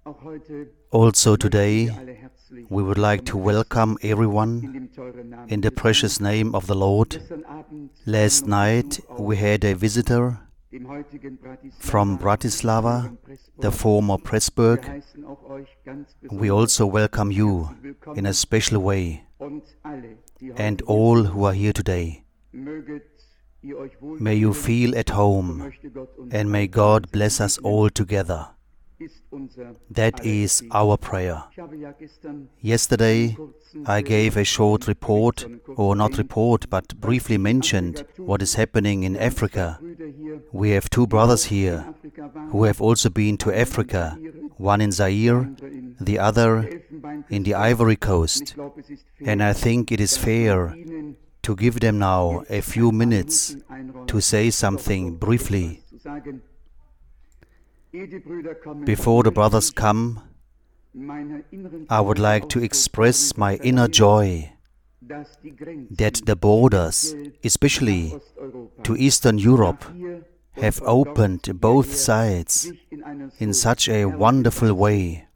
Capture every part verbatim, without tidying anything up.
Also today, we would like to welcome everyone in the precious name of the Lord. Last night we had a visitor from Bratislava, the former Pressburg. We also welcome you in a special way, and all who are here today. May you feel at home, and may God bless us all together. That is our prayer. Yesterday I gave a short report, or not report, but briefly mentioned what is happening in Africa. We have two brothers here who have also been to Africa, one in Zaire, the other in the Ivory Coast. And I think it is fair to give them now a few minutes to say something briefly. Before the brothers come, I would like to express my inner joy that the borders, especially to Eastern Europe, have opened both sides in such a wonderful way.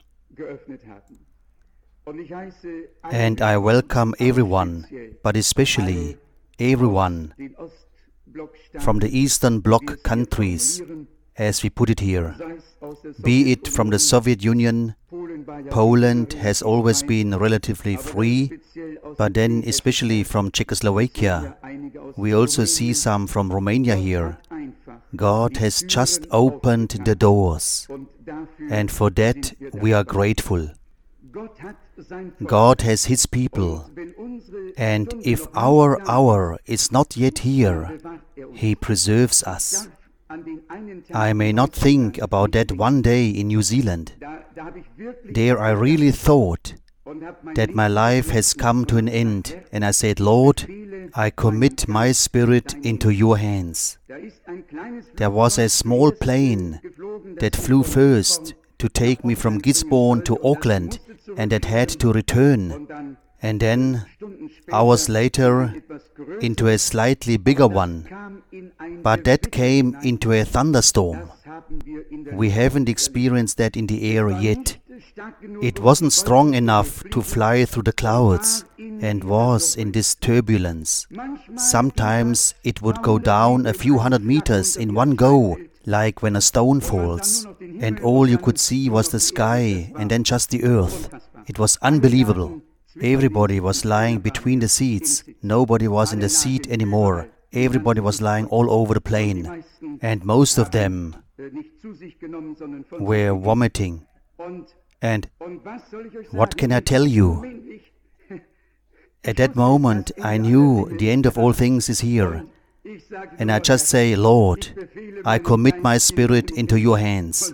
And I welcome everyone, but especially everyone from the Eastern Bloc countries, as we put it here. Be it from the Soviet Union, Poland has always been relatively free, but then especially from Czechoslovakia. We also see some from Romania here. God has just opened the doors, and for that we are grateful. God has His people, and if our hour is not yet here, He preserves us. I may not think about that one day in New Zealand. There I really thought that my life has come to an end, and I said, Lord, I commit my spirit into your hands. There was a small plane that flew first to take me from Gisborne to Auckland, and that had to return, and then, hours later, into a slightly bigger one. But that came into a thunderstorm. We haven't experienced that in the air yet. It wasn't strong enough to fly through the clouds and was in this turbulence. Sometimes it would go down a few hundred meters in one go, like when a stone falls, and all you could see was the sky and then just the earth. It was unbelievable. Everybody was lying between the seats. Nobody was in the seat anymore. Everybody was lying all over the plane, and most of them were vomiting. And what can I tell you? At that moment, I knew the end of all things is here. And I just say, Lord, I commit my spirit into your hands.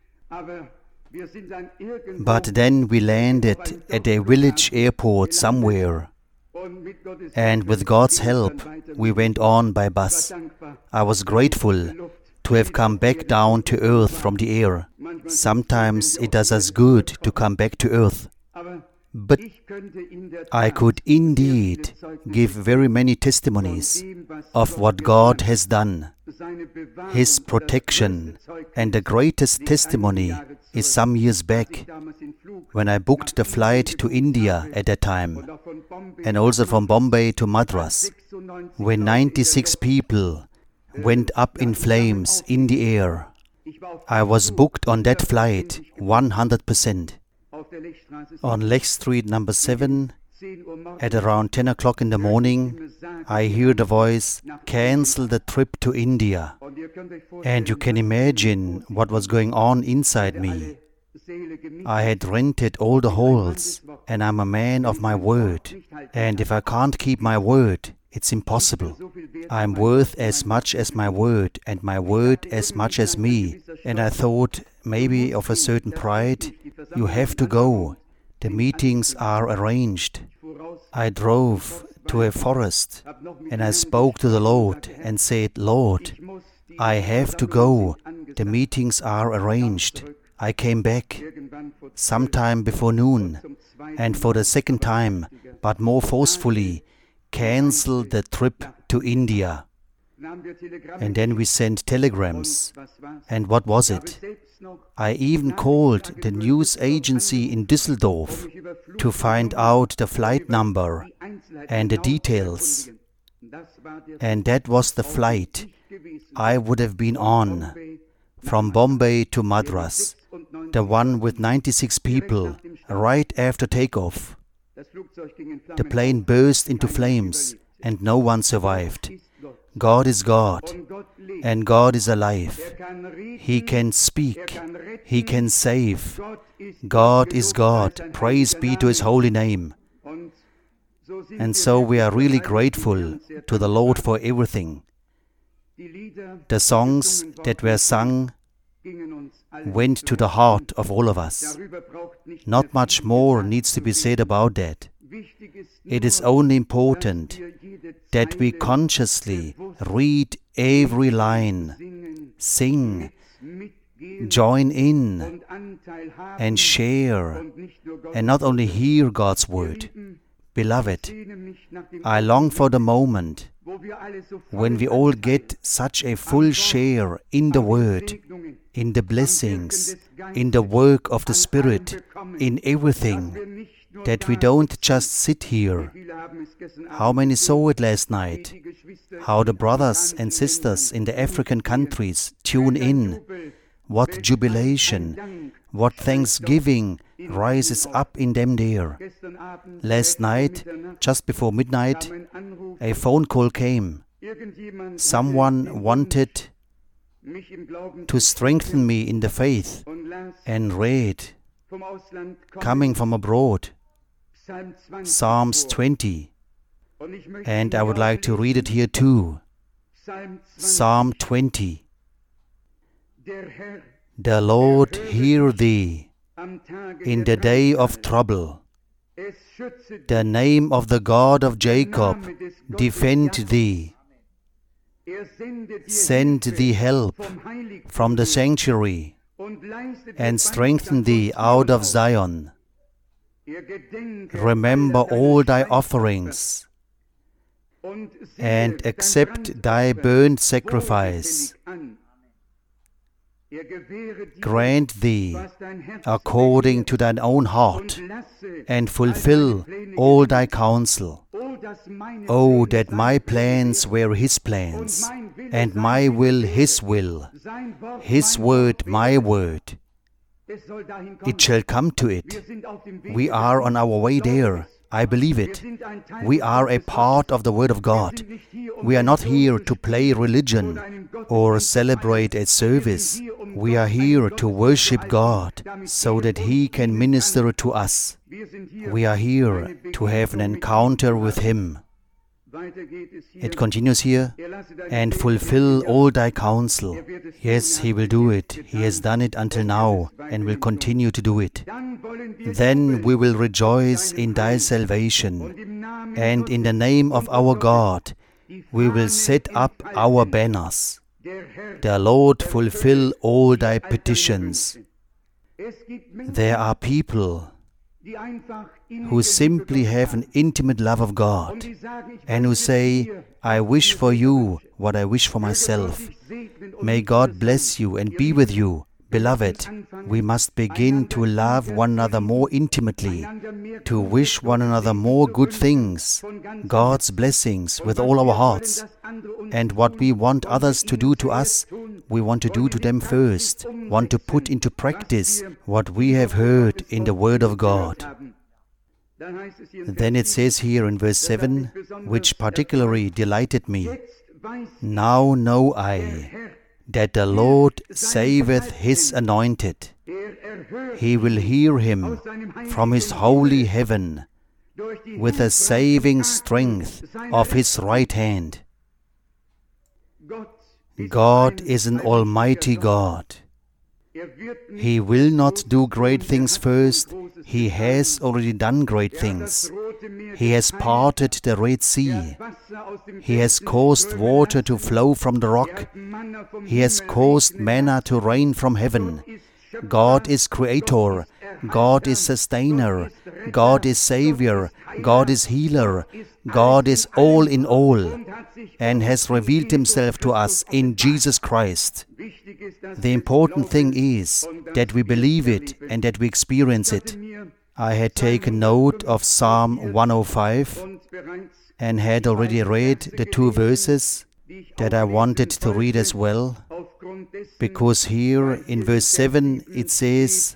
But then we landed at a village airport somewhere. And with God's help, we went on by bus. I was grateful to have come back down to earth from the air. Sometimes it does us good to come back to earth. But I could indeed give very many testimonies of what God has done, His protection, and the greatest testimony is some years back, when I booked the flight to India at that time, and also from Bombay to Madras, when ninety-six people went up in flames in the air. I was booked on that flight one hundred percent. On Lech Street number seven, at around ten o'clock in the morning, I hear the voice, cancel the trip to India. And you can imagine what was going on inside me. I had rented all the halls, and I'm a man of my word. And if I can't keep my word, it's impossible. I'm worth as much as my word, and my word as much as me. And I thought, maybe of a certain pride, you have to go. The meetings are arranged. I drove to a forest, and I spoke to the Lord and said, Lord, I have to go. The meetings are arranged. I came back sometime before noon, and for the second time, but more forcefully, cancel the trip to India. And then we sent telegrams. And what was it? I even called the news agency in Düsseldorf to find out the flight number and the details. And that was the flight I would have been on from Bombay to Madras, the one with ninety-six people, right after takeoff. The plane burst into flames and no one survived. God is God, and God is alive. He can speak, He can save. God is God. Praise be to His holy name. And so we are really grateful to the Lord for everything. The songs that were sung went to the heart of all of us. Not much more needs to be said about that. It is only important that we consciously read every line, sing, join in, and share, and not only hear God's word. Beloved, I long for the moment when we all get such a full share in the word, in the blessings, in the work of the Spirit, in everything, that we don't just sit here. How many saw it last night? How the brothers and sisters in the African countries tune in. What jubilation, what thanksgiving rises up in them there. Last night, just before midnight, a phone call came. Someone wanted to strengthen me in the faith and read, coming from abroad, Psalms twenty. And I would like to read it here too. Psalm twenty. The Lord hear thee in the day of trouble. The name of the God of Jacob defend thee. Send thee help from the sanctuary and strengthen thee out of Zion. Remember all thy offerings and accept thy burnt sacrifice. Grant thee according to thine own heart, and fulfill all thy counsel. Oh, that my plans were his plans, and my will his will, his word my word. It shall come to it. We are on our way there. I believe it. We are a part of the Word of God. We are not here to play religion or celebrate a service. We are here to worship God so that He can minister to us. We are here to have an encounter with Him. It continues here, and fulfill all thy counsel. Yes, He will do it. He has done it until now and will continue to do it. Then we will rejoice in thy salvation, and in the name of our God we will set up our banners. The Lord fulfill all thy petitions. There are people who simply have an intimate love of God and who say, I wish for you what I wish for myself. May God bless you and be with you. Beloved, we must begin to love one another more intimately, to wish one another more good things, God's blessings with all our hearts. And what we want others to do to us, we want to do to them first, want to put into practice what we have heard in the Word of God. Then it says here in verse seven, which particularly delighted me, now know I that the Lord saveth His anointed. He will hear him from His holy heaven with the saving strength of His right hand. God is an almighty God. He will not do great things first. He has already done great things. He has parted the Red Sea. He has caused water to flow from the rock. He has caused manna to rain from heaven. God is Creator. God is Sustainer. God is Savior. God is Healer. God is all in all. and has revealed himself to us in Jesus Christ. The important thing is that we believe it and that we experience it. I had taken note of Psalm one oh five and had already read the two verses that I wanted to read as well, because here in verse seven it says,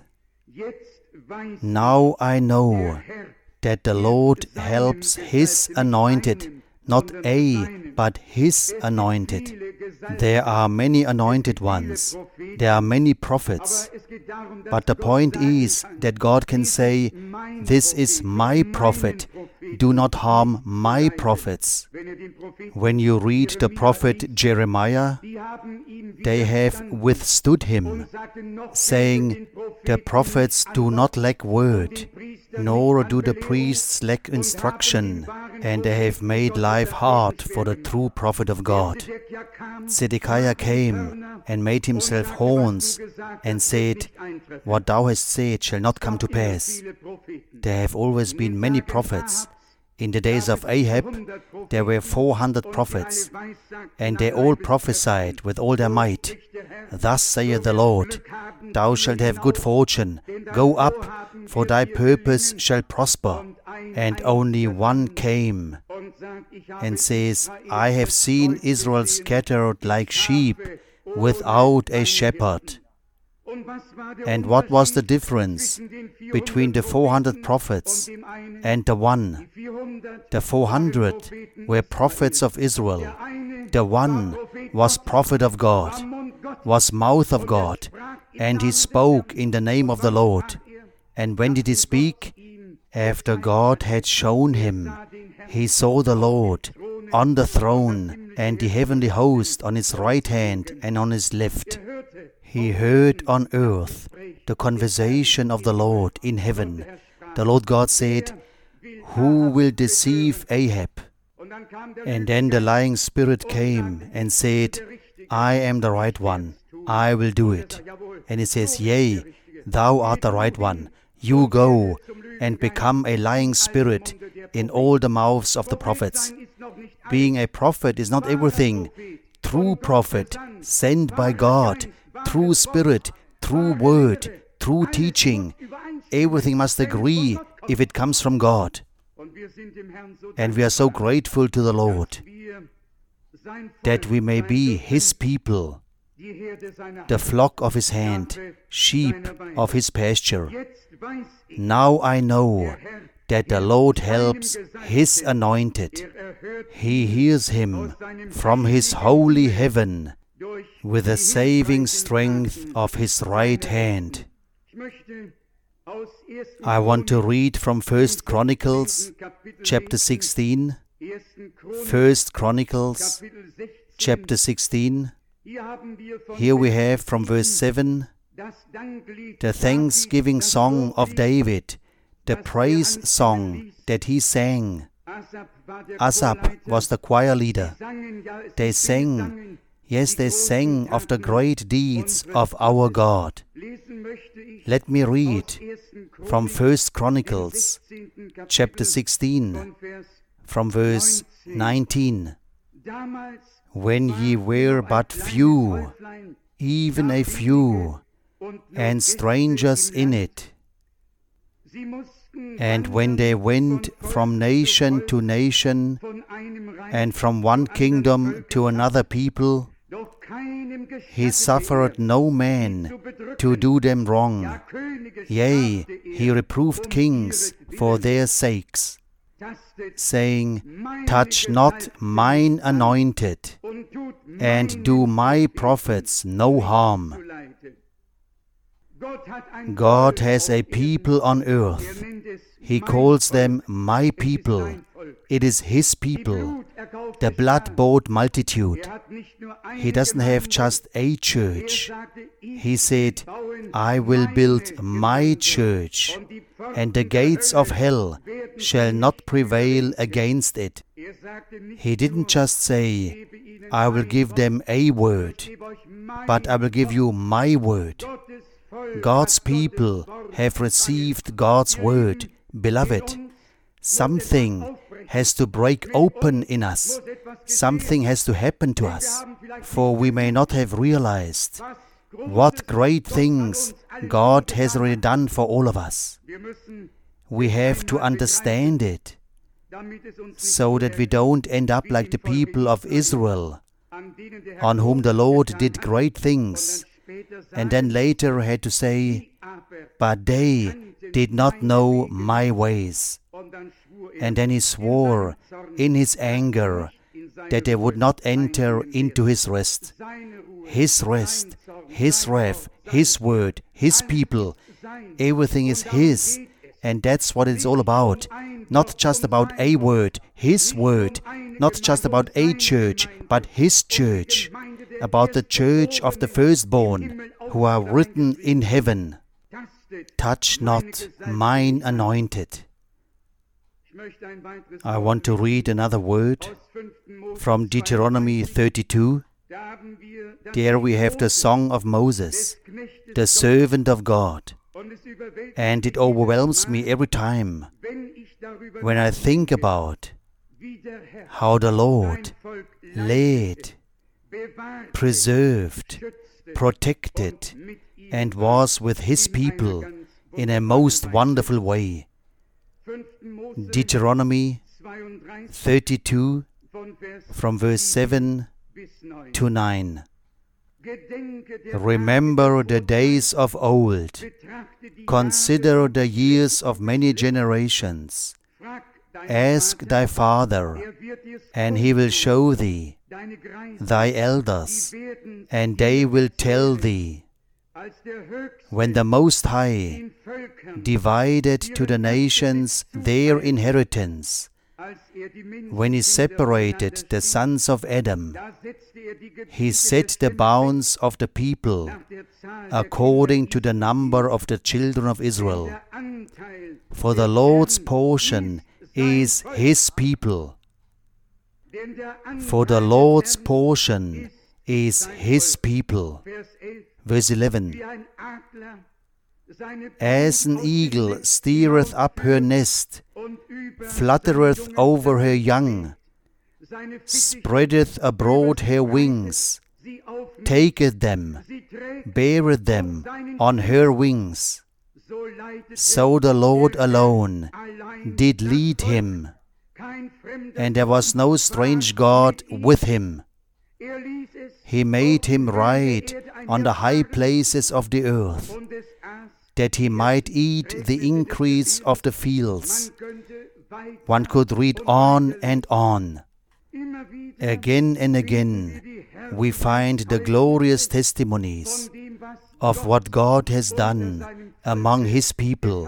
"Now I know that the Lord helps His anointed," not a, but His anointed. There are many anointed ones. There are many prophets. But the point is that God can say, "This is my prophet. Do not harm my prophets." When you read the prophet Jeremiah, they have withstood him, saying, "The prophets do not lack word, nor do the priests lack instruction, and they have made life hard for the true prophet of God." Zedekiah came and made himself horns and said, "What thou hast said shall not come to pass." There have always been many prophets. In the days of Ahab, there were four hundred prophets, and they all prophesied with all their might. "Thus saith the Lord, thou shalt have good fortune. Go up, for thy purpose shall prosper." And only one came and says, "I have seen Israel scattered like sheep without a shepherd." And what was the difference between the four hundred prophets and the one? The four hundred were prophets of Israel. The one was prophet of God, was mouth of God, and he spoke in the name of the Lord. And when did he speak? After God had shown him. He saw the Lord on the throne and the heavenly host on his right hand and on his left. He heard on earth the conversation of the Lord in heaven. The Lord God said, "Who will deceive Ahab?" And then the lying spirit came and said, "I am the right one. I will do it." And he says, "Yea, thou art the right one. You go and become a lying spirit in all the mouths of the prophets." Being a prophet is not everything. True prophet, sent by God, true spirit, true word, true teaching. Everything must agree if it comes from God. And we are so grateful to the Lord that we may be His people, the flock of His hand, sheep of His pasture. Now I know that the Lord helps His anointed. He hears him from His holy heaven with the saving strength of His right hand. I want to read from First Chronicles chapter sixteen. First Chronicles chapter sixteen. Here we have from verse seven the thanksgiving song of David, the praise song that he sang. Asaph was the choir leader. They sang, yes, they sang of the great deeds of our God. Let me read from First Chronicles chapter sixteen, from verse nineteen. "When ye were but few, even a few, and strangers in it, and when they went from nation to nation, and from one kingdom to another people, He suffered no man to do them wrong. Yea, He reproved kings for their sakes, saying, Touch not mine anointed, and do my prophets no harm." God has a people on earth. He calls them my people. It is His people, the blood-bought multitude. He doesn't have just a church. He said, "I will build my church, and the gates of hell shall not prevail against it." He didn't just say, "I will give them a word," but "I will give you my word." God's people have received God's word. Beloved, something has to break open in us. Something has to happen to us, for we may not have realized what great things God has already done for all of us. We have to understand it, so that we don't end up like the people of Israel, on whom the Lord did great things, and then later had to say, but they did not know my ways. And then he swore in his anger that they would not enter into his rest. His rest, his wrath, his word, his people, everything is his. And that's what it's all about. Not just about a word, his word. Not just about a church, but his church. About the church of the firstborn, who are written in heaven. Touch not mine anointed. I want to read another word from Deuteronomy thirty-two. There we have the song of Moses, the servant of God. And it overwhelms me every time when I think about how the Lord led, preserved, protected, and was with His people in a most wonderful way. Deuteronomy thirty-two, from verse seven to nine. Remember the days of old. Consider the years of many generations. Ask thy father, and he will show thee, thy elders, and they will tell thee. When the Most High divided to the nations their inheritance, when He separated the sons of Adam, He set the bounds of the people according to the number of the children of Israel. For the Lord's portion is His people. For the Lord's portion is His people. Verse eleven. As an eagle stirreth up her nest, fluttereth over her young, spreadeth abroad her wings, taketh them, beareth them on her wings. So the Lord alone did lead him, and there was no strange God with him. He made him ride on the high places of the earth, that he might eat the increase of the fields. One could read on and on. Again and again, we find the glorious testimonies of what God has done among His people.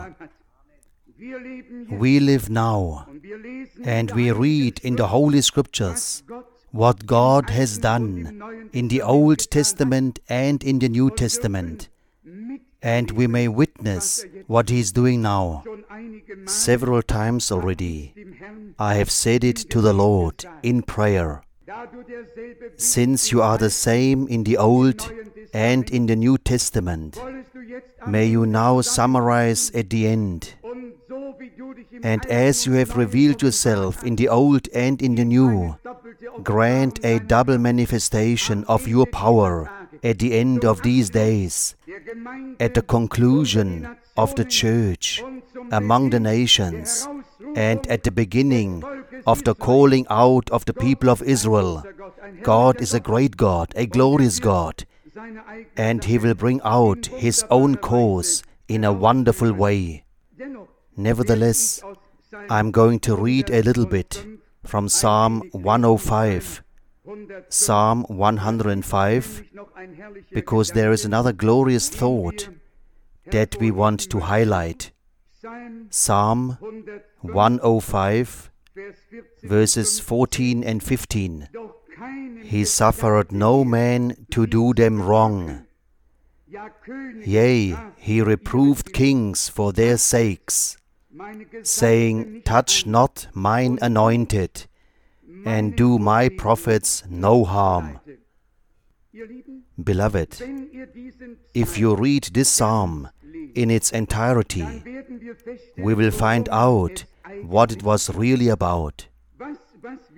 We live now, and we read in the Holy Scriptures what God has done in the Old Testament and in the New Testament. And we may witness what He is doing now. Several times already, I have said it to the Lord in prayer. Since you are the same in the Old and in the New Testament, may you now summarize at the end. And as you have revealed yourself in the Old and in the New, grant a double manifestation of your power at the end of these days, at the conclusion of the church among the nations, and at the beginning of the calling out of the people of Israel. God is a great God, a glorious God, and He will bring out His own cause in a wonderful way. Nevertheless, I'm going to read a little bit from Psalm one oh five. Psalm one hundred five, because there is another glorious thought that we want to highlight. Psalm one oh five, verses fourteen and fifteen. He suffered no man to do them wrong. Yea, He reproved kings for their sakes, saying, touch not mine anointed, and do my prophets no harm. Beloved, if you read this psalm in its entirety, we will find out what it was really about.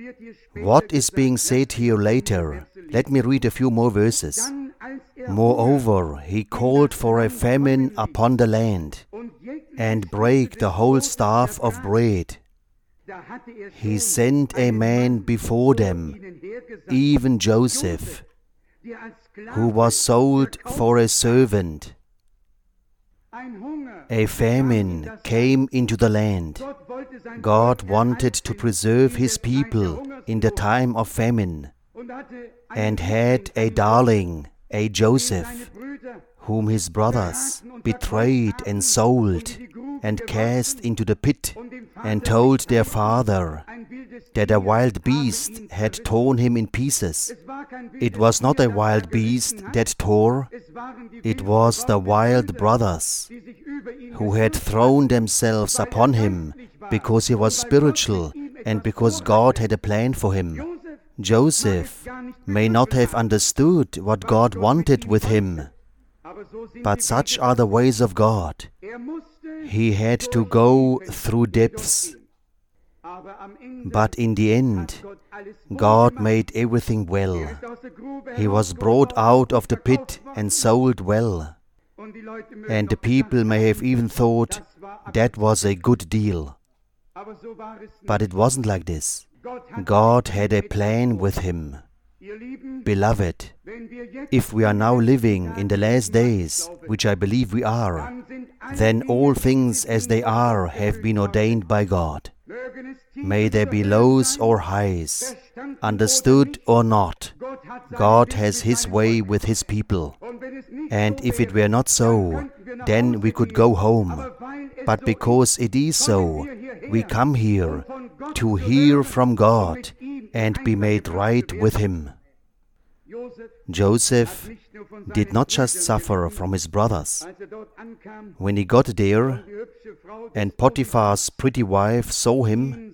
What is being said here later? Let me read a few more verses. Moreover, he called for a famine upon the land, and brake the whole staff of bread. He sent a man before them, even Joseph, who was sold for a servant. A famine came into the land. God wanted to preserve His people in the time of famine, and had a darling, a Joseph, whom his brothers betrayed and sold and cast into the pit, and told their father that a wild beast had torn him in pieces. It was not a wild beast that tore, it was the wild brothers who had thrown themselves upon him because he was spiritual and because God had a plan for him. Joseph may not have understood what God wanted with him, but such are the ways of God. He had to go through depths, but in the end, God made everything well. He was brought out of the pit and sold well, and the people may have even thought that was a good deal. But it wasn't like this. God had a plan with him. Beloved, if we are now living in the last days, which I believe we are, then all things as they are have been ordained by God. May there be lows or highs, understood or not, God has His way with His people. And if it were not so, then we could go home. But because it is so, we come here to hear from God and be made right with Him. Joseph did not just suffer from his brothers. When he got there and Potiphar's pretty wife saw him,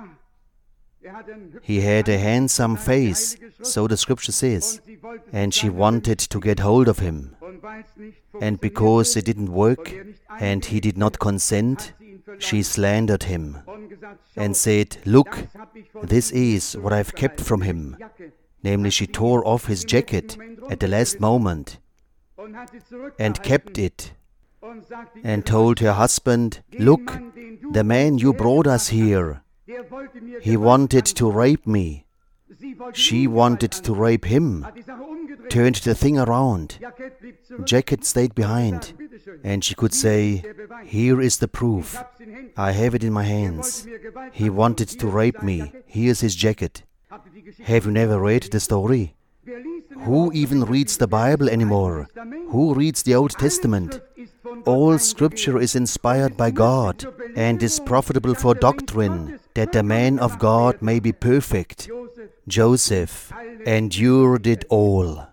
he had a handsome face, so the scripture says, and she wanted to get hold of him. And because it didn't work and he did not consent, she slandered him and said, "Look, this is what I've kept from him." Namely, she tore off his jacket at the last moment and kept it and told her husband, "Look, the man you brought us here, he wanted to rape me." She wanted to rape him, turned the thing around. Jacket stayed behind, and she could say, "Here is the proof. I have it in my hands. He wanted to rape me. Here's his jacket." Have you never read the story? Who even reads the Bible anymore? Who reads the Old Testament? All Scripture is inspired by God and is profitable for doctrine, that the man of God may be perfect. Joseph endured it all.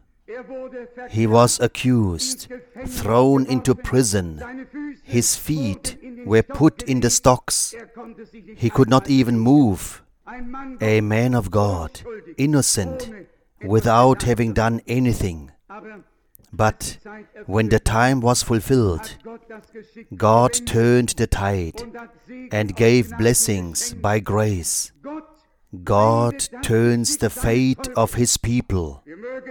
He was accused, thrown into prison. His feet were put in the stocks. He could not even move. A man of God, innocent, without having done anything. But when the time was fulfilled, God turned the tide and gave blessings by grace. God turns the fate of His people.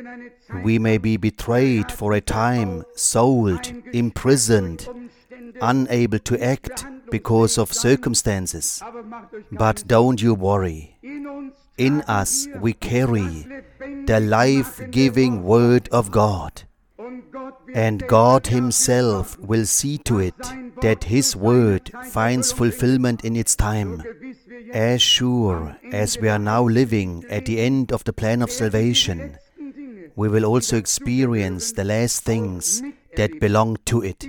We may be betrayed for a time, sold, imprisoned, unable to act because of circumstances. But don't you worry. In us we carry the life-giving Word of God. And God Himself will see to it that His Word finds fulfillment in its time. As sure as we are now living at the end of the plan of salvation, we will also experience the last things that belong to it.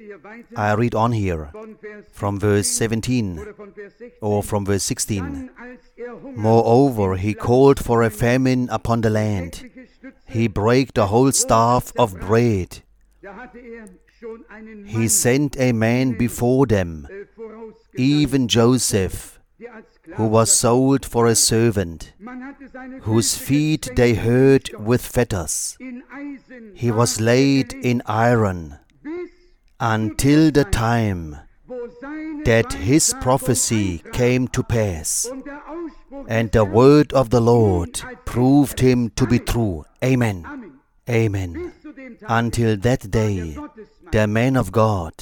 I read on here from verse seventeen or from verse sixteen. Moreover, he called for a famine upon the land. He brake the whole staff of bread. He sent a man before them, even Joseph, who was sold for a servant, whose feet they hurt with fetters. He was laid in iron until the time that his prophecy came to pass, and the word of the Lord proved him to be true. Amen. Amen. Until that day, the man of God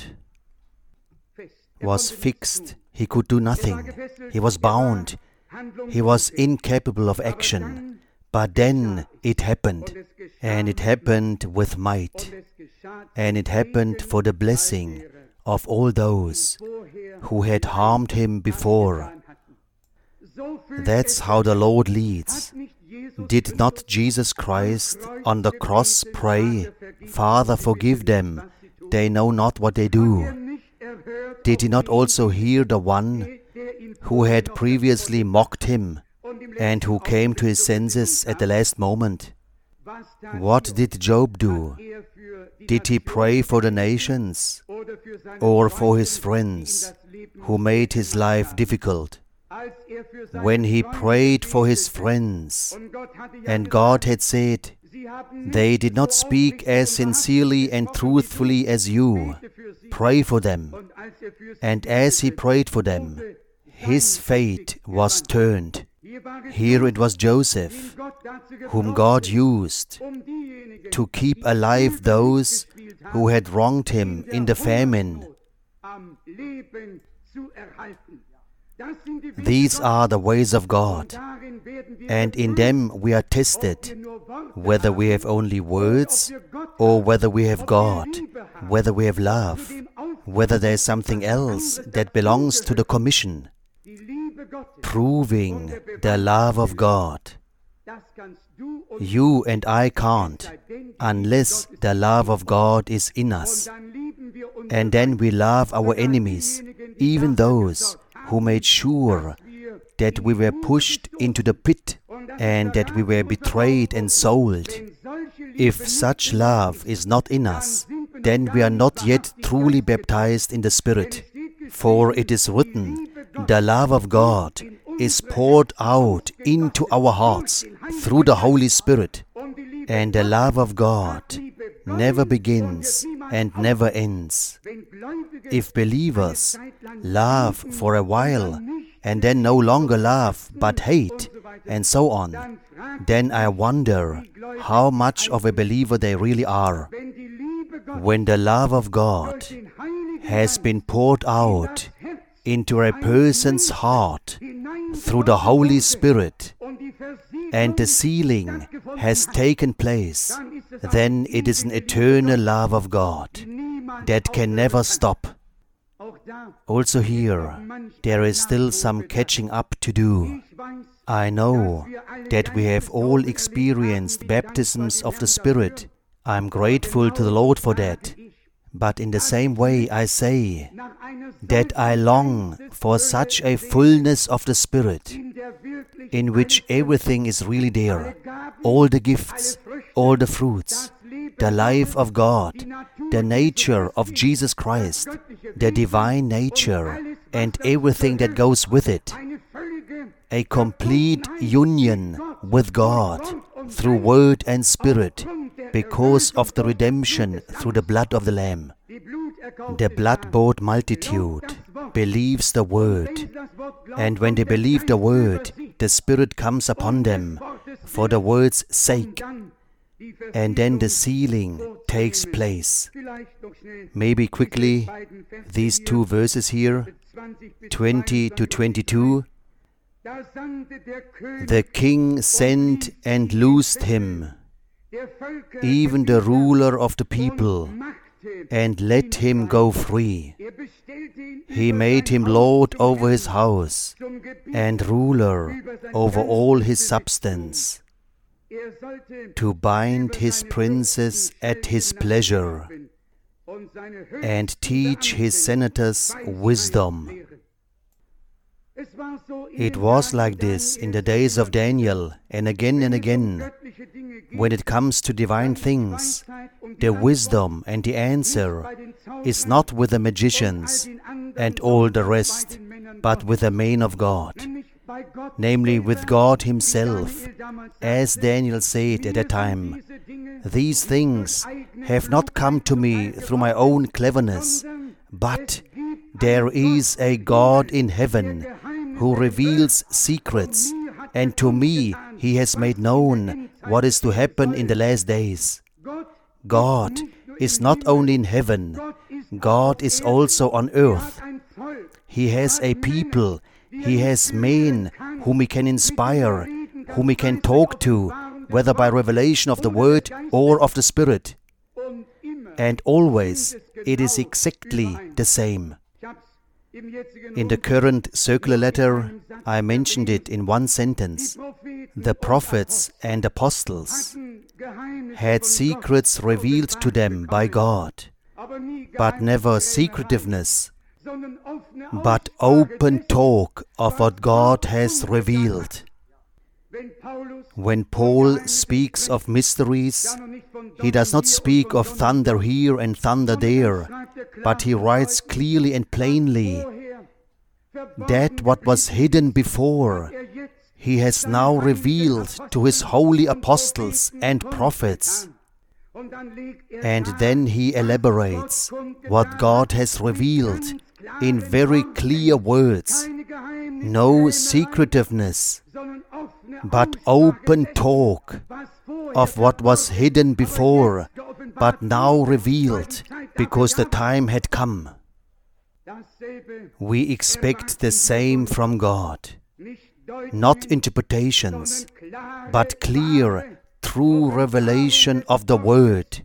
was fixed. He could do nothing. He was bound. He was incapable of action. But then it happened, and it happened with might, and it happened for the blessing of all those who had harmed him before. That's how the Lord leads. Did not Jesus Christ on the cross pray, "Father, forgive them, they know not what they do"? Did he not also hear the one who had previously mocked him and who came to his senses at the last moment? What did Job do? Did he pray for the nations or for his friends who made his life difficult? When he prayed for his friends, and God had said, "They did not speak as sincerely and truthfully as you. Pray for them." And as he prayed for them, his fate was turned. Here it was Joseph, whom God used to keep alive those who had wronged him in the famine. These are the ways of God, and in them we are tested, whether we have only words or whether we have God, whether we have love, whether there is something else that belongs to the commission. Proving the love of God. You and I can't, unless the love of God is in us. And then we love our enemies, even those who made sure that we were pushed into the pit and that we were betrayed and sold. If such love is not in us, then we are not yet truly baptized in the Spirit. For it is written, "The love of God is poured out into our hearts through the Holy Spirit." And the love of God never begins and never ends. If believers love for a while and then no longer love but hate and so on, then I wonder how much of a believer they really are. When the love of God has been poured out into a person's heart through the Holy Spirit, and the sealing has taken place, then it is an eternal love of God that can never stop. Also here, there is still some catching up to do. I know that we have all experienced baptisms of the Spirit. I am grateful to the Lord for that. But in the same way I say that I long for such a fullness of the Spirit, in which everything is really there, all the gifts, all the fruits, the life of God, the nature of Jesus Christ, the divine nature, and everything that goes with it. A complete union with God through Word and Spirit, because of the redemption through the blood of the Lamb. The blood-bought multitude believes the Word, and when they believe the Word, the Spirit comes upon them for the Word's sake, and then the sealing takes place. Maybe quickly, these two verses here, twenty to twenty-two. The king sent and loosed him, even the ruler of the people, and let him go free. He made him lord over his house, and ruler over all his substance, to bind his princes at his pleasure, and teach his senators wisdom. It was like this in the days of Daniel, and again and again. When it comes to divine things, the wisdom and the answer is not with the magicians and all the rest, but with the man of God, namely with God Himself. As Daniel said at that time, "These things have not come to me through my own cleverness, but There is a God in heaven who reveals secrets, and to me He has made known what is to happen in the last days. God is not only in heaven, God is also on earth. He has a people, He has men whom He can inspire, whom He can talk to, whether by revelation of the Word or of the Spirit. And always it is exactly the same. In the current circular letter, I mentioned it in one sentence. The prophets and apostles had secrets revealed to them by God, but never secretiveness, but open talk of what God has revealed. When Paul speaks of mysteries, he does not speak of thunder here and thunder there, but he writes clearly and plainly that what was hidden before, He has now revealed to His holy apostles and prophets. And then he elaborates what God has revealed in very clear words. No secretiveness, but open talk of what was hidden before, but now revealed, because the time had come. We expect the same from God. Not interpretations, but clear, true revelation of the Word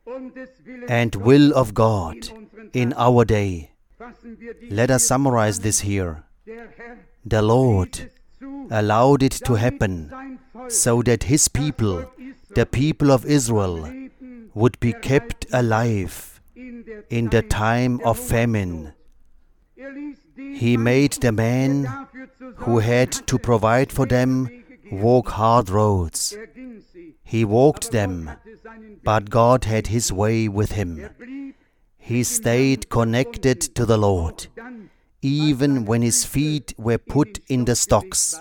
and will of God in our day. Let us summarize this here. The Lord allowed it to happen so that His people, the people of Israel, would be kept alive in the time of famine. He made the man who had to provide for them walk hard roads. He walked them, but God had His way with him. He stayed connected to the Lord, even when his feet were put in the stocks.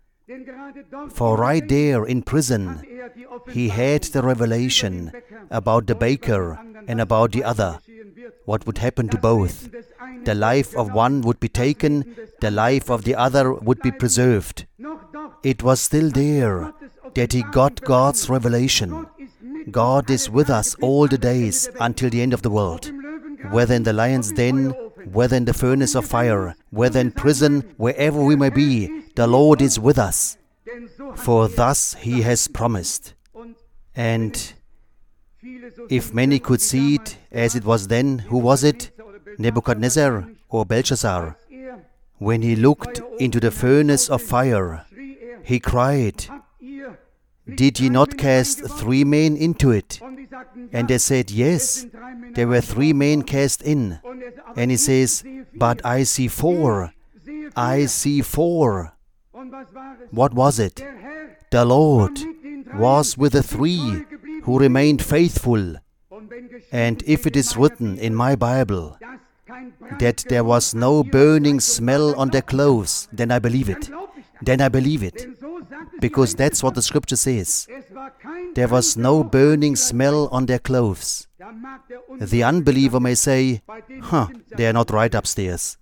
For right there in prison, he had the revelation about the baker and about the other. What would happen to both? The life of one would be taken, the life of the other would be preserved. It was still there that he got God's revelation. God is with us all the days until the end of the world. Whether in the lion's den, whether in the furnace of fire, whether in prison, wherever we may be, the Lord is with us. For thus He has promised. And if many could see it as it was then, who was it? Nebuchadnezzar or Belshazzar? When he looked into the furnace of fire, he cried, "Did ye not cast three men into it?" And they said, "Yes, there were three men cast in." And he says, "But I see four. I see four." What was it? The Lord was with the three who remained faithful. And if it is written in my Bible that there was no burning smell on their clothes, then I believe it. Then I believe it. Because that's what the Scripture says. There was no burning smell on their clothes. The unbeliever may say, "Huh, they are not right upstairs."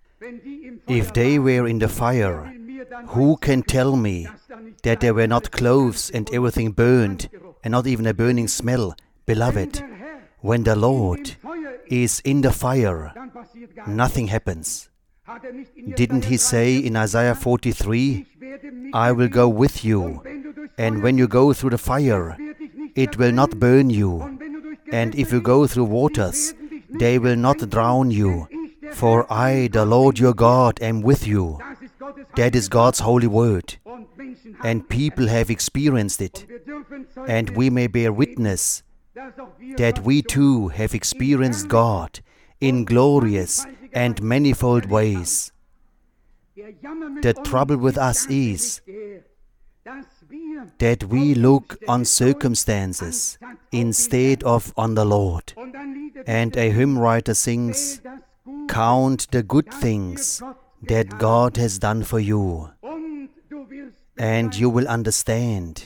If they were in the fire, who can tell me that there were not clothes and everything burned, and not even a burning smell? Beloved, when the Lord is in the fire, nothing happens. Didn't He say in Isaiah forty-three, "I will go with you, and when you go through the fire, it will not burn you, and if you go through waters, they will not drown you, for I, the Lord your God, am with you." That is God's holy word, and people have experienced it, and we may bear witness that we too have experienced God in glorious and manifold ways. The trouble with us is that we look on circumstances instead of on the Lord. And a hymn writer sings, "Count the good things that God has done for you, and you will understand."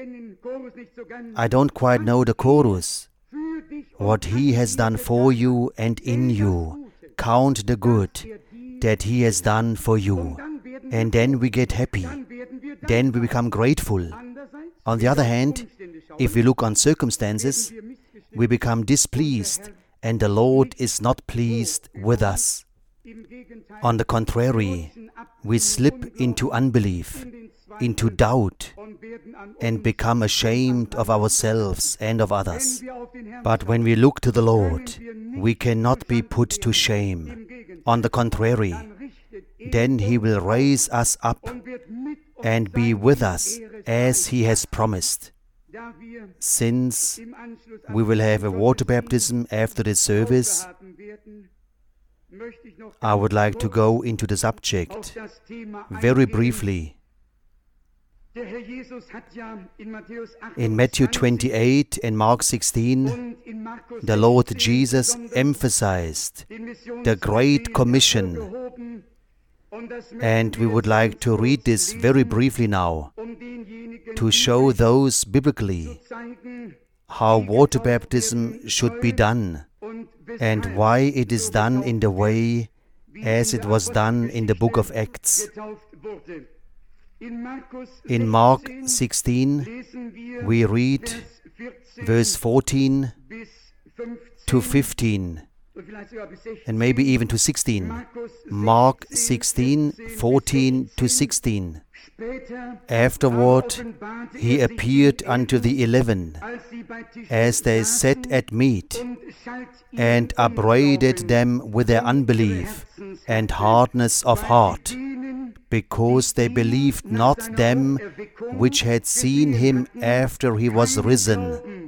I don't quite know the chorus. What He has done for you and in you, count the good that He has done for you. And then we get happy. Then we become grateful. On the other hand, if we look on circumstances, we become displeased, and the Lord is not pleased with us. On the contrary, we slip into unbelief, into doubt, and become ashamed of ourselves and of others. But when we look to the Lord, we cannot be put to shame. On the contrary, then He will raise us up and be with us as He has promised. Since we will have a water baptism after this service, I would like to go into the subject very briefly. In Matthew twenty-eight and Mark sixteen, the Lord Jesus emphasized the Great Commission, and we would like to read this very briefly now to show those biblically how water baptism should be done and why it is done in the way as it was done in the book of Acts. In Mark sixteen, we read verse fourteen to fifteen, and maybe even to sixteen. Mark sixteen, fourteen to sixteen. Afterward, He appeared unto the eleven, as they sat at meat, and upbraided them with their unbelief and hardness of heart, because they believed not them which had seen Him after He was risen.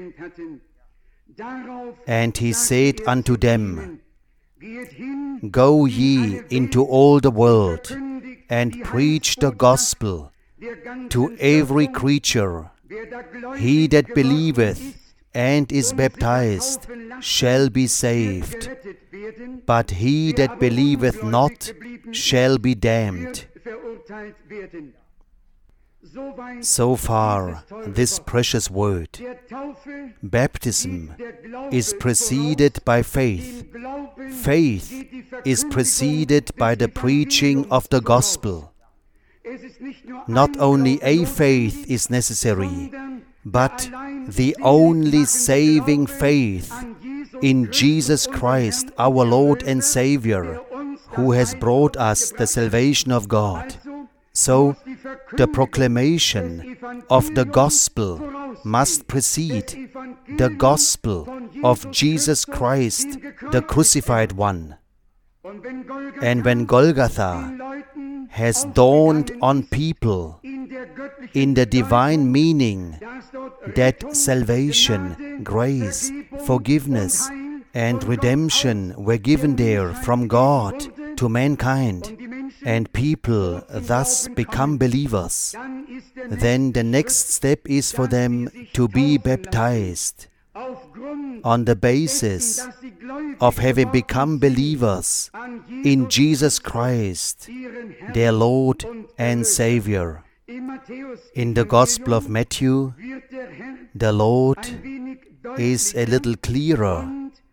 And He said unto them, Go ye into all the world, and preach the gospel to every creature. He that believeth and is baptized shall be saved, but he that believeth not shall be damned. So far, this precious word. Baptism is preceded by faith. Faith is preceded by the preaching of the gospel. Not only a faith is necessary, but the only saving faith in Jesus Christ, our Lord and Savior, who has brought us the salvation of God. So, the proclamation of the gospel must precede the gospel of Jesus Christ, the crucified one. And when Golgotha has dawned on people in the divine meaning that salvation, grace, forgiveness, and redemption were given there from God to mankind, and people thus become believers, then the next step is for them to be baptized on the basis of having become believers in Jesus Christ, their Lord and Savior. In the Gospel of Matthew, the Lord is a little clearer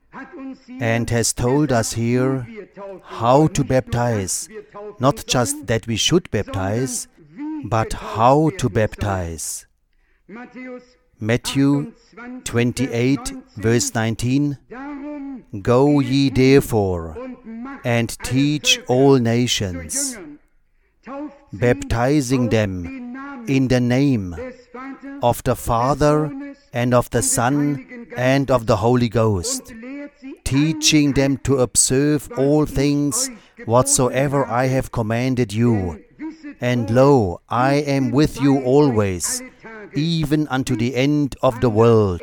and has told us here how to baptize. Not just that we should baptize, but how to baptize. Matthew twenty-eight, verse nineteen, Go ye therefore, and teach all nations, baptizing them in the name of the Father, and of the Son, and of the Holy Ghost, teaching them to observe all things whatsoever I have commanded you. And lo, I am with you always, even unto the end of the world.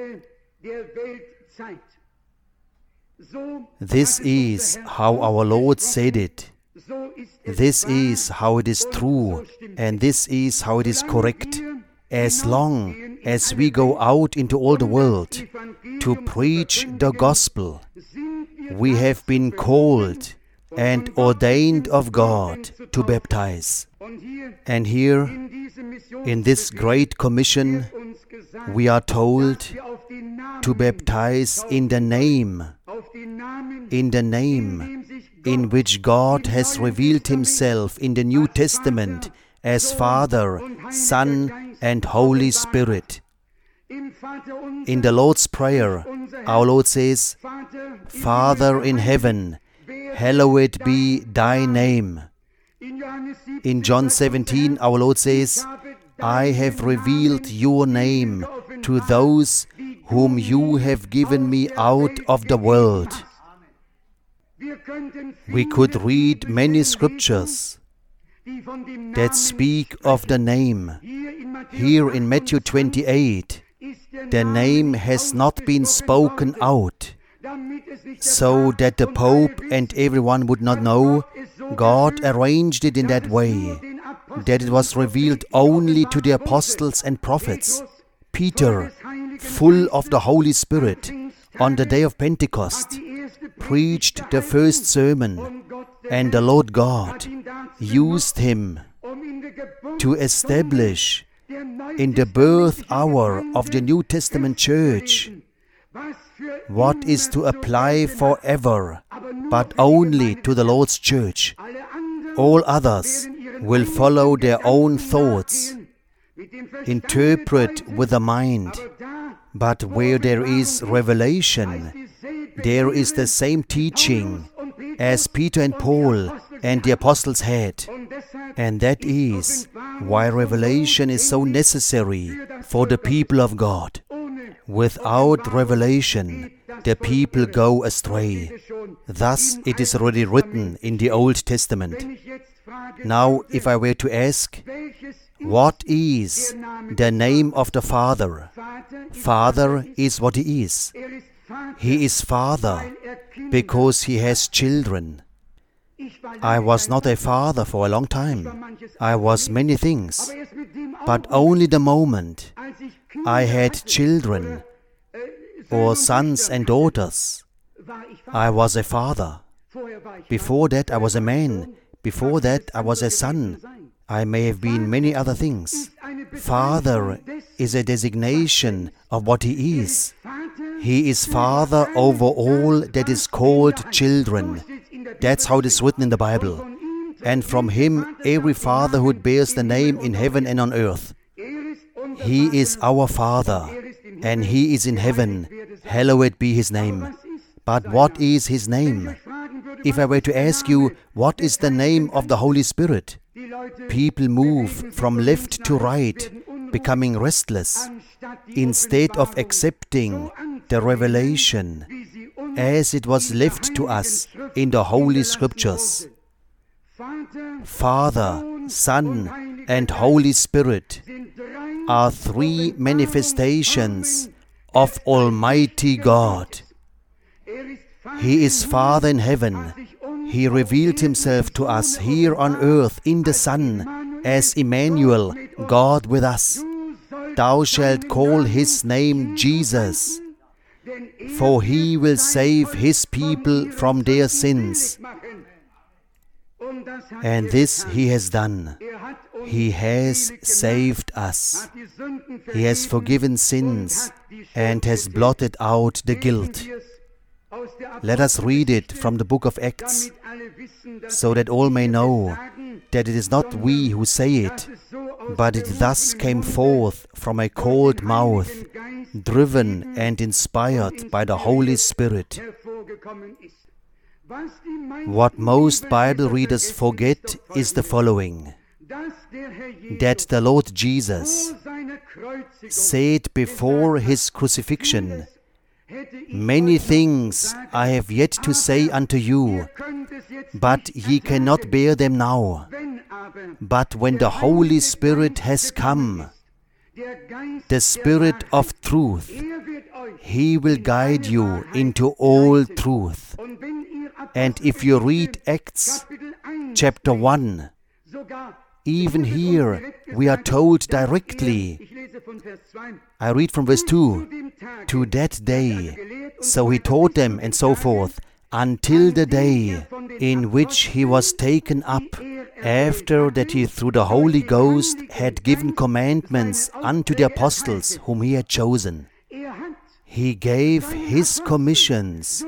This is how our Lord said it. This is how it is true, and this is how it is correct. As long as we go out into all the world to preach the gospel, we have been called and ordained of God to baptize. And here, in this great commission, we are told to baptize in the name in the name in which God has revealed Himself in the New Testament as Father, Son, and Holy Spirit. In the Lord's Prayer, our Lord says, Father in heaven, hallowed be thy name. In John seventeen, our Lord says, I have revealed your name to those whom you have given me out of the world. We could read many scriptures that speak of the name. Here in Matthew twenty-eight, the name has not been spoken out, so that the Pope and everyone would not know. God arranged it in that way, that it was revealed only to the apostles and prophets. Peter, full of the Holy Spirit, on the day of Pentecost, preached the first sermon, and the Lord God used him to establish in the birth hour of the New Testament church what is to apply forever, but only to the Lord's church. All others will follow their own thoughts, interpret with the mind. But where there is revelation, there is the same teaching as Peter and Paul and the apostles had. And that is why revelation is so necessary for the people of God. Without revelation, the people go astray. Thus it is already written in the Old Testament. Now, if I were to ask, what is the name of the Father? Father is what He is. He is Father because He has children. I was not a father for a long time. I was many things. But only the moment I had children, or sons and daughters, I was a father. Before that I was a man. Before that I was a son. I may have been many other things. Father is a designation of what He is. He is Father over all that is called children. That's how it is written in the Bible. And from Him every fatherhood bears the name in heaven and on earth. He is our Father, and He is in heaven. Hallowed be His name. But what is His name? If I were to ask you, what is the name of the Holy Spirit? People move from left to right, becoming restless, instead of accepting the revelation as it was left to us in the Holy Scriptures. Father, Son, and Holy Spirit are three manifestations of Almighty God. He is Father in heaven. He revealed Himself to us here on earth in the Son as Emmanuel, God with us. Thou shalt call His name Jesus, for He will save His people from their sins. And this He has done. He has saved us. He has forgiven sins and has blotted out the guilt. Let us read it from the book of Acts, so that all may know that it is not we who say it, but it thus came forth from a cold mouth, driven and inspired by the Holy Spirit. What most Bible readers forget is the following: that the Lord Jesus said before His crucifixion, "Many things I have yet to say unto you, but ye cannot bear them now. But when the Holy Spirit has come, the Spirit of truth, He will guide you into all truth." And if you read Acts chapter one, even here we are told directly, I read from verse two, "To that day, so He taught them," and so forth, "until the day in which He was taken up, after that He through the Holy Ghost had given commandments unto the apostles whom He had chosen." He gave His commissions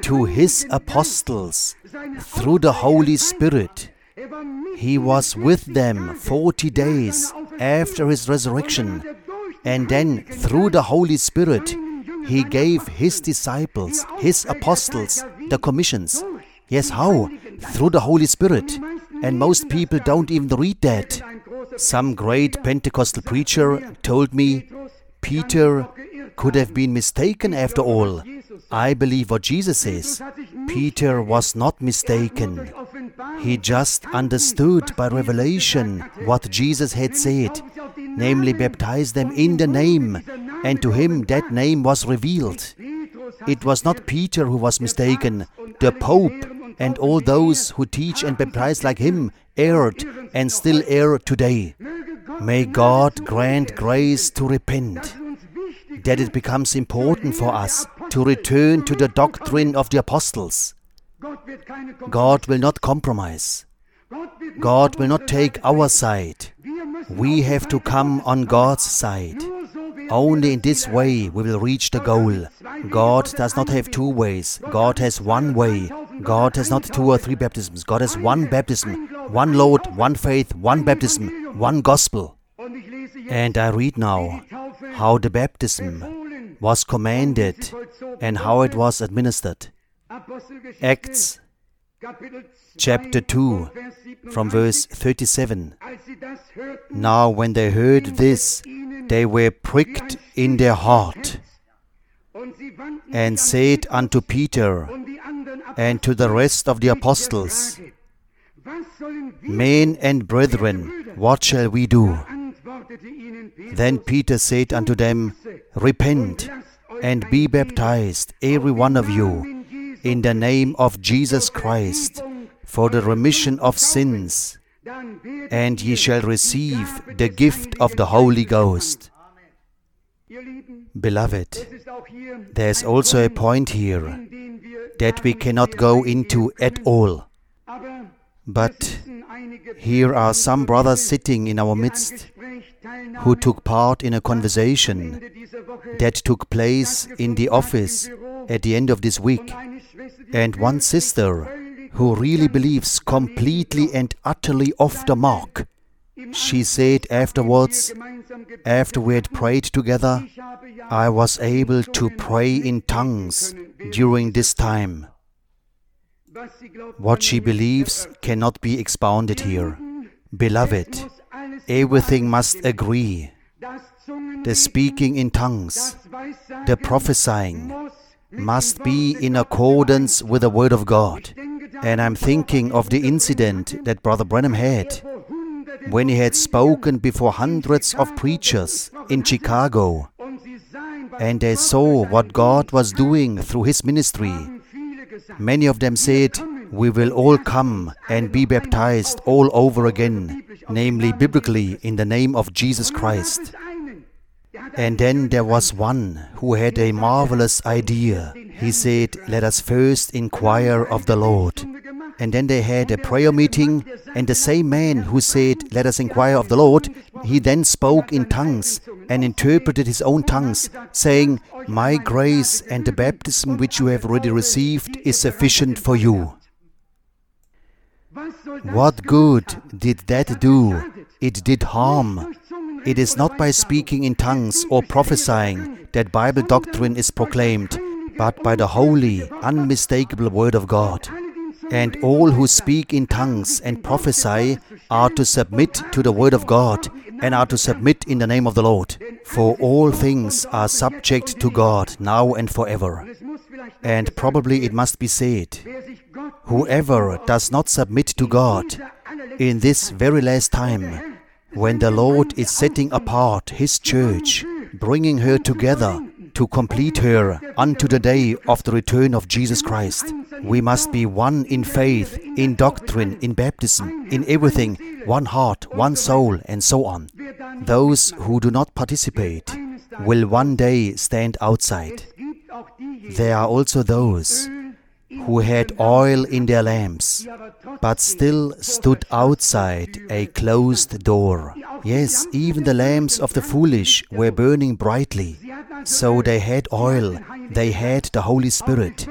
to His apostles through the Holy Spirit. He was with them forty days after His resurrection, and then through the Holy Spirit He gave His disciples, His apostles, the commissions. Yes, how? Through the Holy Spirit. And most people don't even read that. Some great Pentecostal preacher told me, Peter could have been mistaken after all. I believe what Jesus says. Peter was not mistaken. He just understood by revelation what Jesus had said, namely baptize them in the name, and to him that name was revealed. It was not Peter who was mistaken. The Pope and all those who teach and baptize like him erred and still err today. May God grant grace to repent, that it becomes important for us to return to the doctrine of the apostles. God will not compromise. God will not take our side. We have to come on God's side. Only in this way we will reach the goal. God does not have two ways. God has one way. God has not two or three baptisms. God has one baptism, one Lord, one faith, one baptism, one gospel. And I read now how the baptism was commanded and how it was administered. Acts chapter two, from verse thirty-seven. Now when they heard this, they were pricked in their heart, and said unto Peter and to the rest of the apostles, Men and brethren, what shall we do? Then Peter said unto them, Repent, and be baptized, every one of you, in the name of Jesus Christ, for the remission of sins, and ye shall receive the gift of the Holy Ghost. Beloved, there is also a point here that we cannot go into at all. But here are some brothers sitting in our midst who took part in a conversation that took place in the office at the end of this week. And one sister who really believes completely and utterly off the mark. She said afterwards, after we had prayed together, I was able to pray in tongues during this time. What she believes cannot be expounded here. Beloved, everything must agree. The speaking in tongues, the prophesying, must be in accordance with the Word of God. And I'm thinking of the incident that Brother Branham had when he had spoken before hundreds of preachers in Chicago, and they saw what God was doing through his ministry. Many of them said, we will all come and be baptized all over again, namely biblically in the name of Jesus Christ. And then there was one who had a marvelous idea. He said, let us first inquire of the Lord. And then they had a prayer meeting, and the same man who said, let us inquire of the Lord, he then spoke in tongues and interpreted his own tongues, saying, my grace and the baptism which you have already received is sufficient for you. What good did that do? It did harm. It is not by speaking in tongues or prophesying that Bible doctrine is proclaimed, but by the holy, unmistakable Word of God. And all who speak in tongues and prophesy are to submit to the Word of God and are to submit in the name of the Lord. For all things are subject to God now and forever. And probably it must be said, whoever does not submit to God in this very last time, when the Lord is setting apart His church, bringing her together to complete her unto the day of the return of Jesus Christ. We must be one in faith, in doctrine, in baptism, in everything, one heart, one soul, and so on. Those who do not participate will one day stand outside. There are also those who had oil in their lamps, but still stood outside a closed door. Yes, even the lamps of the foolish were burning brightly. So they had oil, they had the Holy Spirit.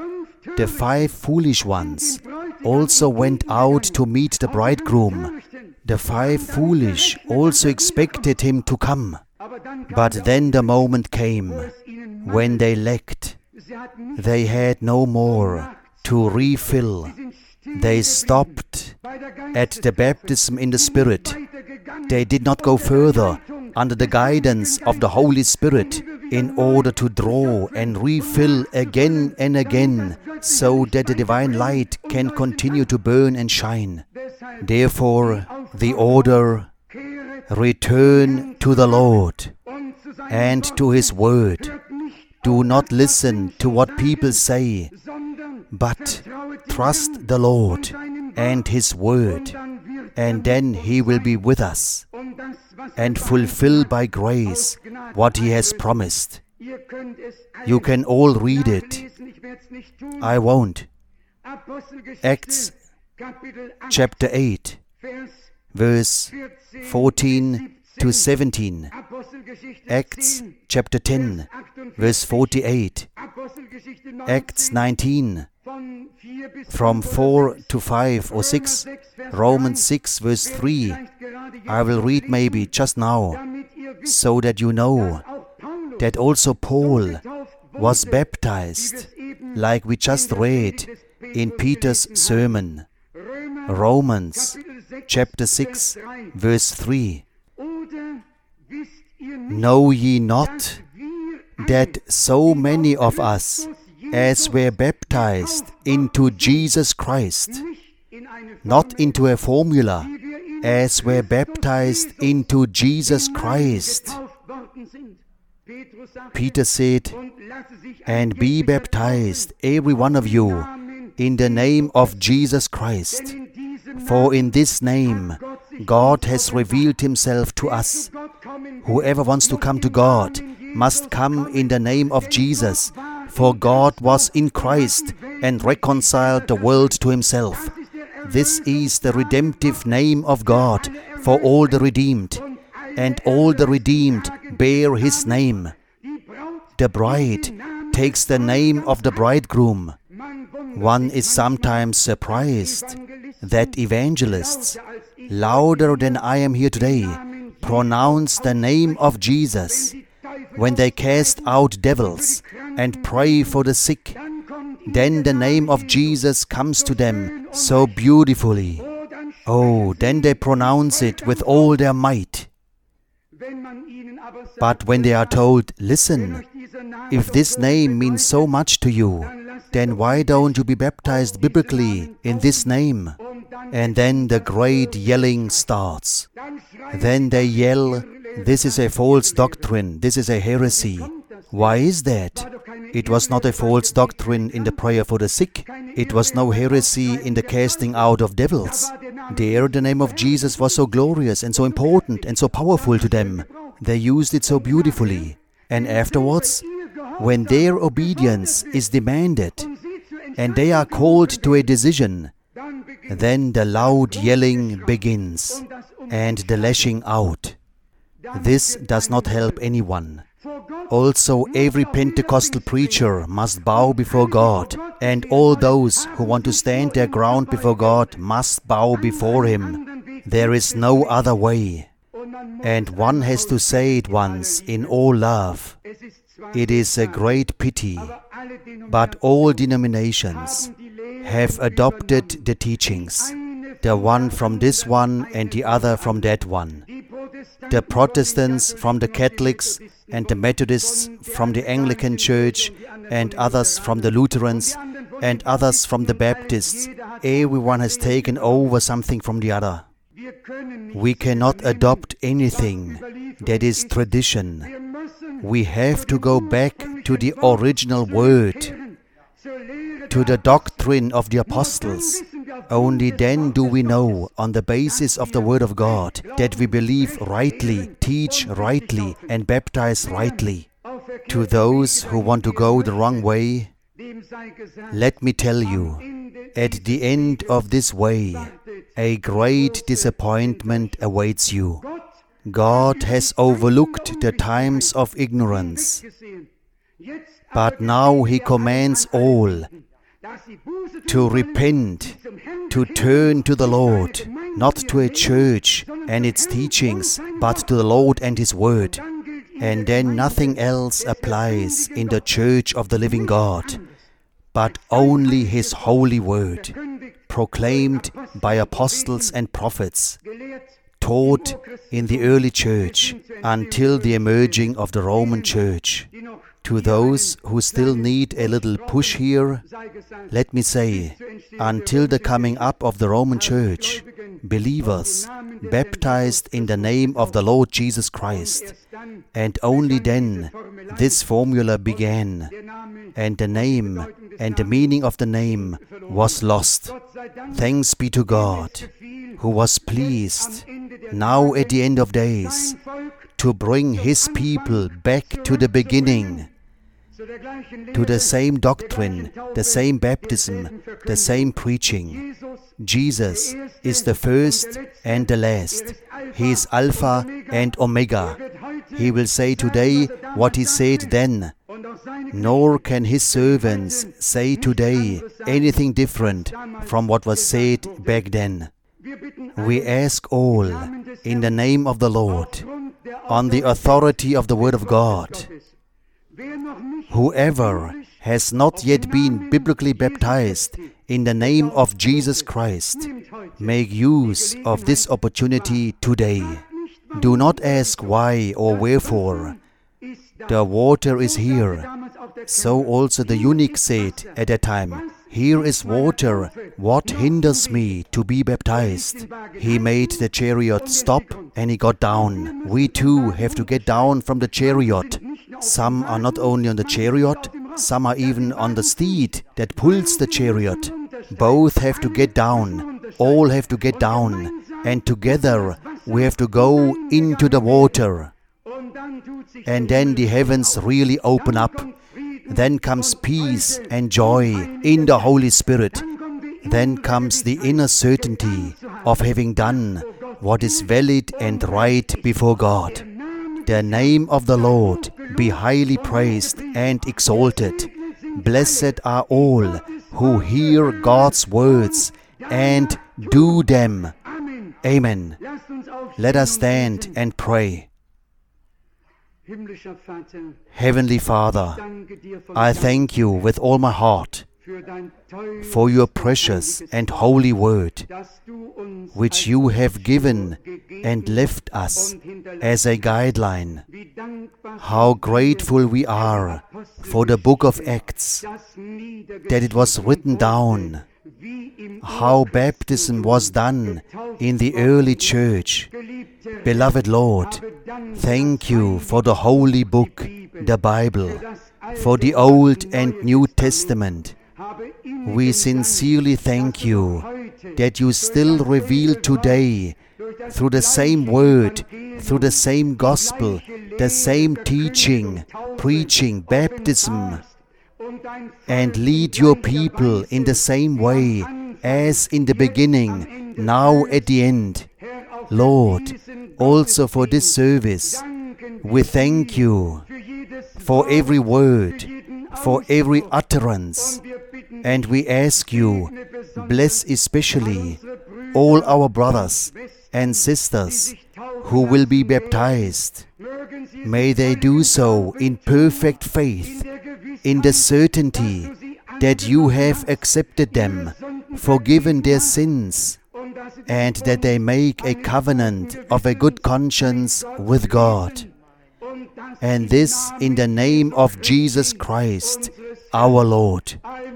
the five foolish ones also went out to meet the bridegroom. The five foolish also expected him to come. But then the moment came when they lacked. They had no more to refill. They stopped at the baptism in the Spirit. They did not go further under the guidance of the Holy Spirit in order to draw and refill again and again so that the divine light can continue to burn and shine. Therefore, the order, return to the Lord and to His Word. Do not listen to what people say, but trust the Lord and His Word, and then He will be with us and fulfill by grace what He has promised. You can all read it. I won't. Acts chapter eight, verse fourteen to seventeen. Acts chapter ten, verse forty-eight. Acts nineteen, from four to five or six. Romans six, verse three. I will read maybe just now, so that you know that also Paul was baptized, like we just read in Peter's sermon. Romans chapter six, verse three. Know ye not that so many of us as were baptized into Jesus Christ, not into a formula, as were baptized into Jesus Christ? Peter said, and be baptized, every one of you, in the name of Jesus Christ. For in this name God has revealed Himself to us. Whoever wants to come to God must come in the name of Jesus, for God was in Christ and reconciled the world to Himself. This is the redemptive name of God for all the redeemed, and all the redeemed bear His name. The bride takes the name of the bridegroom. One is sometimes surprised that evangelists, louder than I am here today, pronounce the name of Jesus when they cast out devils and pray for the sick. Then the name of Jesus comes to them so beautifully. Oh, then they pronounce it with all their might. But when they are told, listen, if this name means so much to you, then why don't you be baptized biblically in this name? And then the great yelling starts. Then they yell, this is a false doctrine, this is a heresy. Why is that? It was not a false doctrine in the prayer for the sick. It was no heresy in the casting out of devils. There the name of Jesus was so glorious and so important and so powerful to them. They used it so beautifully. And afterwards, when their obedience is demanded and they are called to a decision, then the loud yelling begins and the lashing out. This does not help anyone. Also, every Pentecostal preacher must bow before God, and all those who want to stand their ground before God must bow before Him. There is no other way. And one has to say it once in all love. It is a great pity, but all denominations have adopted the teachings, the one from this one and the other from that one. The Protestants from the Catholics, and the Methodists from the Anglican Church, and others from the Lutherans, and others from the Baptists. Everyone has taken over something from the other. We cannot adopt anything that is tradition. We have to go back to the original word, to the doctrine of the apostles. Only then do we know, on the basis of the Word of God, that we believe rightly, teach rightly, and baptize rightly. To those who want to go the wrong way, let me tell you, at the end of this way, a great disappointment awaits you. God has overlooked the times of ignorance, but now He commands all, to repent, to turn to the Lord, not to a church and its teachings, but to the Lord and His Word. And then nothing else applies in the church of the living God, but only His holy Word, proclaimed by apostles and prophets, taught in the early church until the emerging of the Roman Church. To those who still need a little push here, let me say, until the coming up of the Roman Church, believers baptized in the name of the Lord Jesus Christ, and only then this formula began, and the name and the meaning of the name was lost. Thanks be to God, who was pleased, now at the end of days, to bring His people back to the beginning, to the same doctrine, the same baptism, the same preaching. Jesus is the first and the last. He is Alpha and Omega. He will say today what He said then, nor can His servants say today anything different from what was said back then. We ask all in the name of the Lord, on the authority of the Word of God. Whoever has not yet been biblically baptized in the name of Jesus Christ, make use of this opportunity today. Do not ask why or wherefore. The water is here. So also the eunuch said at that time, "Here is water, what hinders me to be baptized?" He made the chariot stop and he got down. We too have to get down from the chariot. Some are not only on the chariot, some are even on the steed that pulls the chariot. Both have to get down, all have to get down, and together we have to go into the water. And then the heavens really open up. Then comes peace and joy in the Holy Spirit. Then comes the inner certainty of having done what is valid and right before God. The name of the Lord be highly praised and exalted. Blessed are all who hear God's words and do them. Amen. Let us stand and pray. Heavenly Father, I thank You with all my heart for Your precious and holy word, which You have given and left us as a guideline. How grateful we are for the book of Acts, that it was written down, how baptism was done in the early church. Beloved Lord, thank You for the holy book, the Bible, for the Old and New Testament. We sincerely thank You that You still reveal today, through the same word, through the same gospel, the same teaching, preaching, baptism, and lead Your people in the same way as in the beginning, now at the end. Lord, also for this service, we thank You for every word, for every utterance, and we ask You, bless especially all our brothers and sisters who will be baptized. May they do so in perfect faith, in the certainty that You have accepted them, forgiven their sins, and that they make a covenant of a good conscience with God. And this in the name of Jesus Christ, our Lord.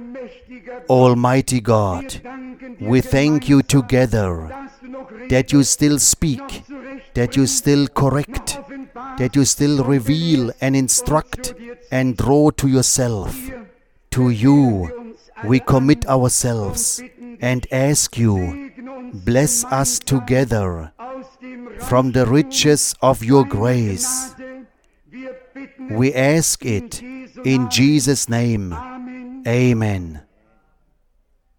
Almighty God, we thank You together that You still speak, that You still correct, that You still reveal and instruct and draw to Yourself. To You we commit ourselves and ask You, bless us together from the riches of Your grace. We ask it in Jesus' name. Amen.